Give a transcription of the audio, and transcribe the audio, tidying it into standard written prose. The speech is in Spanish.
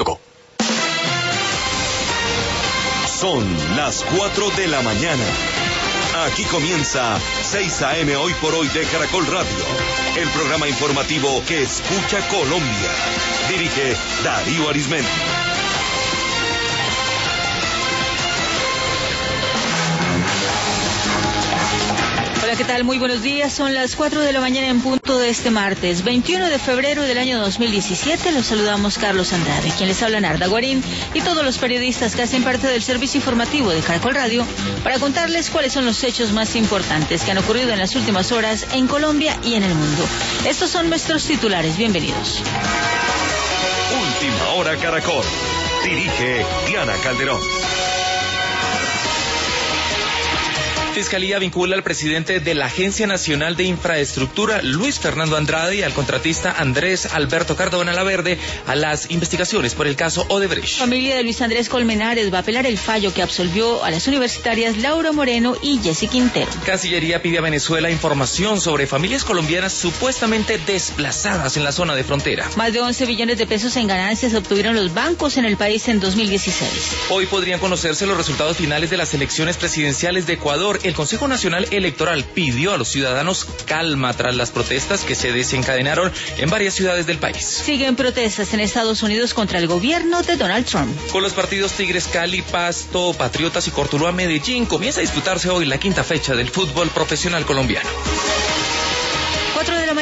Son las 4 de la mañana. Aquí comienza 6 AM Hoy por Hoy de Caracol Radio, el programa informativo que escucha Colombia. Dirige Darío Arizmendi. Hola, ¿qué tal? Muy buenos días. Son las 4 de la mañana en punto de este martes, 21 de febrero del año 2017. Los saludamos Carlos Andrade, quien les habla Narda Guarín, y todos los periodistas que hacen parte del servicio informativo de Caracol Radio para contarles cuáles son los hechos más importantes que han ocurrido en las últimas horas en Colombia y en el mundo. Estos son nuestros titulares. Bienvenidos. Última Hora Caracol. Dirige Diana Calderón. Fiscalía vincula al presidente de la Agencia Nacional de Infraestructura, Luis Fernando Andrade, y al contratista Andrés Alberto Cardona Laverde a las investigaciones por el caso Odebrecht. Familia de Luis Andrés Colmenares va a apelar el fallo que absolvió a las universitarias Laura Moreno y Jessy Quintero. Cancillería pide a Venezuela información sobre familias colombianas supuestamente desplazadas en la zona de frontera. Más de 11 billones de pesos en ganancias obtuvieron los bancos en el país en 2016. Hoy podrían conocerse los resultados finales de las elecciones presidenciales de Ecuador. El Consejo Nacional Electoral pidió a los ciudadanos calma tras las protestas que se desencadenaron en varias ciudades del país. Siguen protestas en Estados Unidos contra el gobierno de Donald Trump. Con los partidos Tigres Cali, Pasto, Patriotas y Cortuluá Medellín comienza a disputarse hoy la quinta fecha del fútbol profesional colombiano.